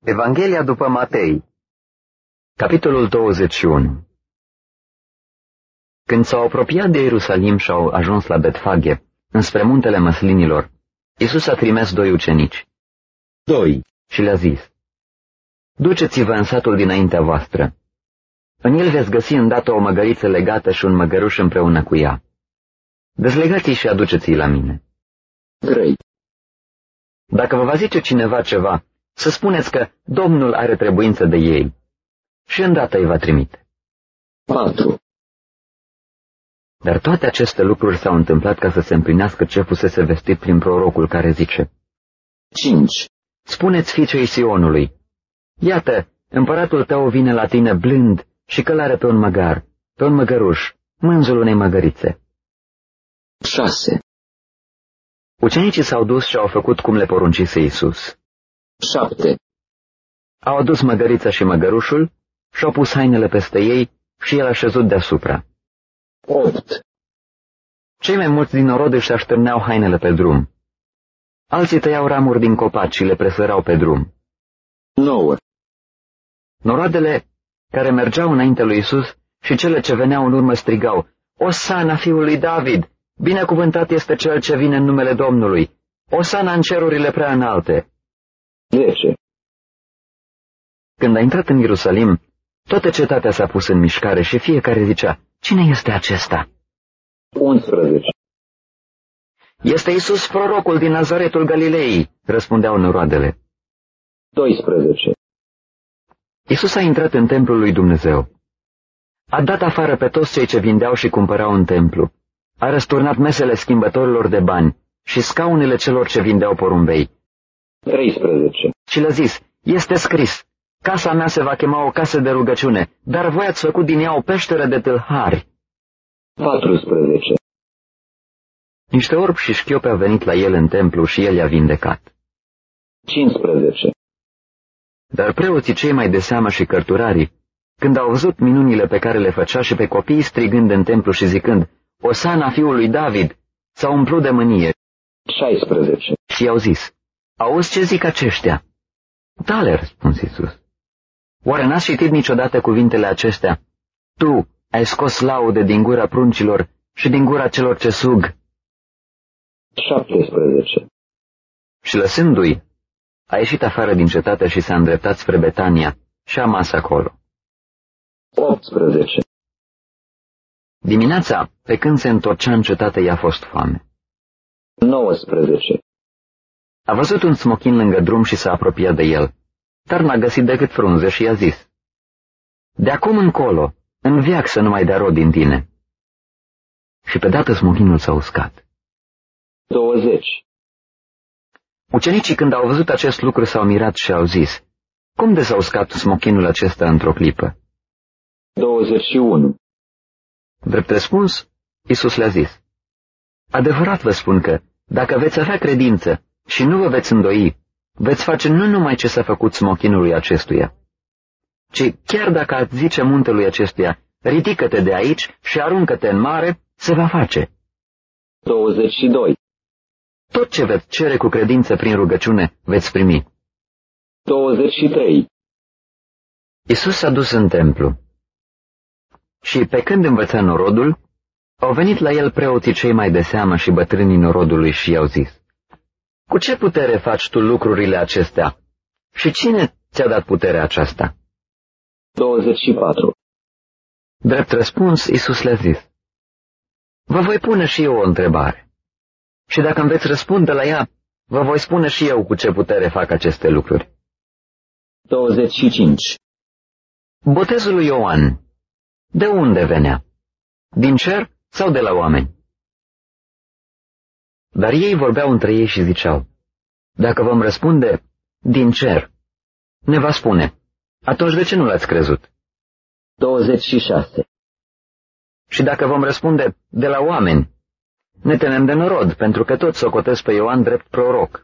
Evanghelia după Matei, capitolul 21. Când s-au apropiat de Ierusalim și au ajuns la Betfage, înspre muntele Măslinilor, Iisus a trimis 2 ucenici. 2. Și le-a zis: Duceți-vă în satul dinaintea voastră. În el veți găsi îndată o măgăriță legată și un măgăruș împreună cu ea. Dezlegați-i și aduceți-i la mine. 3. Dacă vă va zice cineva ceva, să spuneți că Domnul are trebuință de ei și îndată îi va trimite. 4. Dar toate aceste lucruri s-au întâmplat ca să se împlinească ce fusese vestit prin prorocul care zice: 5. Spuneți fiicei Sionului: Iată, împăratul tău vine la tine blând și călare pe un măgar, pe un măgăruș, mânzul unei măgărițe. 6. Ucenicii s-au dus și au făcut cum le poruncise Iisus. 7. Au adus măgărița și măgărușul și-au pus hainele peste ei și el a șezut deasupra. 8. Cei mai mulți din norod își așterneau hainele pe drum. Alții tăiau ramuri din copaci și le presărau pe drum. 9. Noroadele care mergeau înainte lui Iisus și cele ce veneau în urmă strigau: Osana fiului David! Binecuvântat este cel ce vine în numele Domnului! Osana în cerurile prea înalte! 10. Când a intrat în Ierusalim, toată cetatea s-a pus în mișcare și fiecare zicea: Cine este acesta? 11. Este Iisus, prorocul din Nazaretul Galilei, răspundeau noroadele. 12. Iisus a intrat în templul lui Dumnezeu. A dat afară pe toți cei ce vindeau și cumpărau în templu. A răsturnat mesele schimbătorilor de bani și scaunele celor ce vindeau porumbei. 13. Și le-a zis: Este scris: Casa mea se va chema o casă de rugăciune, dar voi ați făcut din ea o peșteră de tâlhari. 14. Niște orbi și șchiopi au venit la el în templu și el i-a vindecat. 15. Dar preoții cei mai de seamă și cărturarii, când au văzut minunile pe care le făcea și pe copiii strigând în templu și zicând: Osana fiului David, s-au umplut de mânie. 16. Și i-au zis: Auzi ce zic aceștia? Da, le-a răspuns Iisus. Oare n-ați citit niciodată cuvintele acestea? Tu ai scos laude din gura pruncilor și din gura celor ce sug. 17. Și lăsându-i, a ieșit afară din cetate și s-a îndreptat spre Betania și a mas acolo. 18. Dimineața, pe când se întorcea în cetate, i-a fost foame. 19. A văzut un smochin lângă drum și s-a apropiat de el, dar n-a găsit decât frunze și i-a zis: De acum încolo, în veac să nu mai dea rod din tine. Și pe dată smochinul s-a uscat. 20. Ucenicii, când au văzut acest lucru, s-au mirat și au zis: Cum de s-a uscat smochinul acesta într-o clipă? 21. Drept răspuns, Iisus le-a zis: Adevărat vă spun că, dacă veți avea credință și nu vă veți îndoi, veți face nu numai ce s-a făcut smochinului acestuia, ci chiar dacă ați zice muntelui acestuia: Ridică-te de aici și aruncă-te în mare, se va face. 22. Tot ce veți cere cu credință prin rugăciune, veți primi. 23. Iisus s-a dus în templu. Și pe când învăța norodul, au venit la el preoții cei mai de seamă și bătrânii norodului și i-au zis: Cu ce putere faci tu lucrurile acestea? Și cine ți-a dat puterea aceasta? 24. Drept răspuns, Iisus le-a zis: Vă voi pune și eu o întrebare. Și dacă îmi veți răspunde la ea, vă voi spune și eu cu ce putere fac aceste lucruri. 25. Botezul lui Ioan, de unde venea? Din cer sau de la oameni? Dar ei vorbeau între ei și ziceau: Dacă vom răspunde: Din cer, ne va spune: Atunci de ce nu l-ați crezut? 26. Și dacă vom răspunde: De la oameni, ne temem de norod, pentru că toți socotesc pe Ioan drept proroc.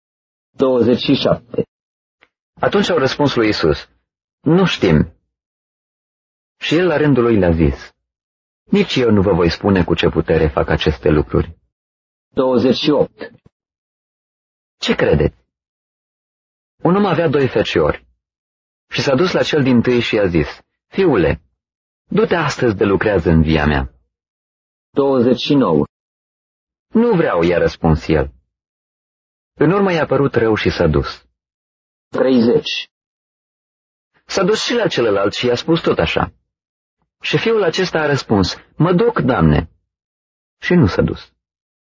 27. Atunci au răspuns lui Iisus: Nu știm. Și el la rândul lui le-a zis: Nici eu nu vă voi spune cu ce putere fac aceste lucruri. 28. Ce credeți? Un om avea 2 feciori și s-a dus la cel dintâi și i-a zis, Fiule, du-te astăzi de lucrează în via mea. 29. Nu vreau, i-a răspuns el. În urmă i-a părut rău și s-a dus. 30. S-a dus și la celălalt și i-a spus tot așa. Și fiul acesta a răspuns, mă duc, Doamne. Și nu s-a dus.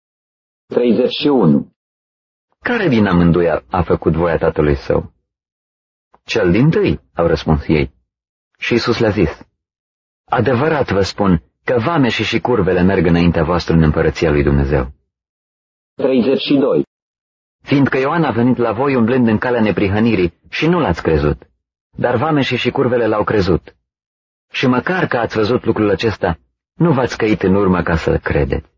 31. Care din amândoi a făcut voia tatălui său? Cel dintâi, au răspuns ei. Și Iisus le-a zis, adevărat vă spun că vameșii și curvele merg înaintea voastră în împărăția lui Dumnezeu. 32. Fiindcă Ioan a venit la voi umblând în calea neprihănirii și nu l-ați crezut, dar vameșii și curvele l-au crezut. Și măcar că ați văzut lucrul acesta, nu v-ați căit în urmă ca să-l credeți.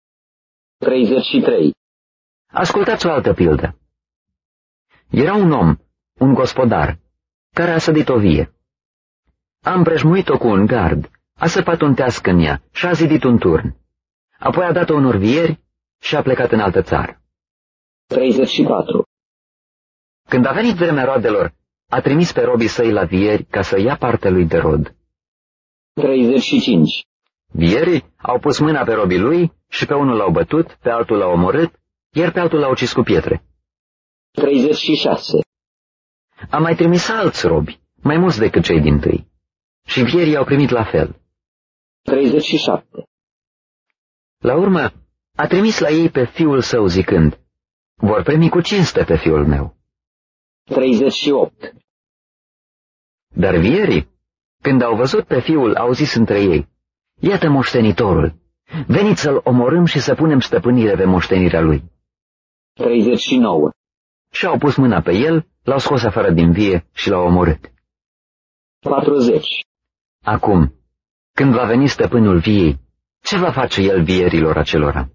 33. Ascultați o altă pildă. Era un om, un gospodar, care a sădit o vie. A împrejmuit-o cu un gard, a săpat un teasc în ea și a zidit un turn. Apoi a dat-o unor vieri și a plecat în altă țară. 34. Când a venit vremea roadelor, a trimis pe robii săi la vieri ca să ia partea lui de rod. 35. Vierii au pus mâna pe robii lui și pe unul l-au bătut, pe altul l-au omorât, iar pe altul l-au ucis cu pietre. 36. A mai trimis alți robi, mai mulți decât cei dintâi, și vierii au primit la fel. 37. La urmă, a trimis la ei pe fiul său zicând, vor primi cu cinste pe fiul meu. 38. Dar vierii, când au văzut pe fiul, au zis între ei, iată moștenitorul, veniți să-l omorâm și să punem stăpânire pe moștenirea lui. 39. Și au pus mâna pe el, l-au scos afară din vie și l-au omorât. 40. Acum, când va veni stăpânul viei, ce va face el vierilor acelora?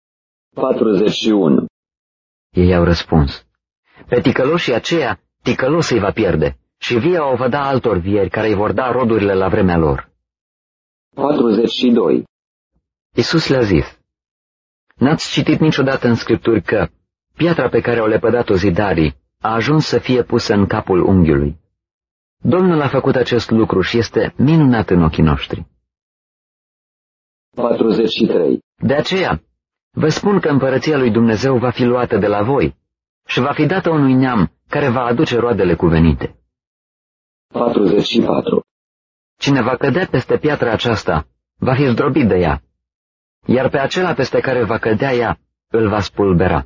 41. Ei au răspuns, pe ticăloșii aceia, ticălos îi va pierde și via o va da altor vieri care îi vor da rodurile la vremea lor. 42. Iisus le-a zis, n-ați citit niciodată în Scripturi că piatra pe care au lepădat-o zidarii a ajuns să fie pusă în capul unghiului? Domnul a făcut acest lucru și este minunat în ochii noștri. 43. De aceea, vă spun că împărăția lui Dumnezeu va fi luată de la voi și va fi dată unui neam care va aduce roadele cuvenite. 44. Cine va cădea peste piatra aceasta, va fi zdrobit de ea, iar pe acela peste care va cădea ea, îl va spulbera.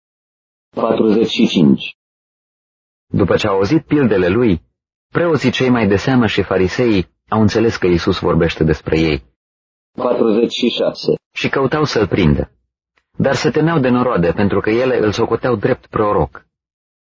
45. După ce au auzit pildele lui, preoții cei mai de seamă și fariseii au înțeles că Iisus vorbește despre ei. 46. Și căutau să-l prindă, dar se temeau de noroade pentru că ele îl socoteau drept proroc.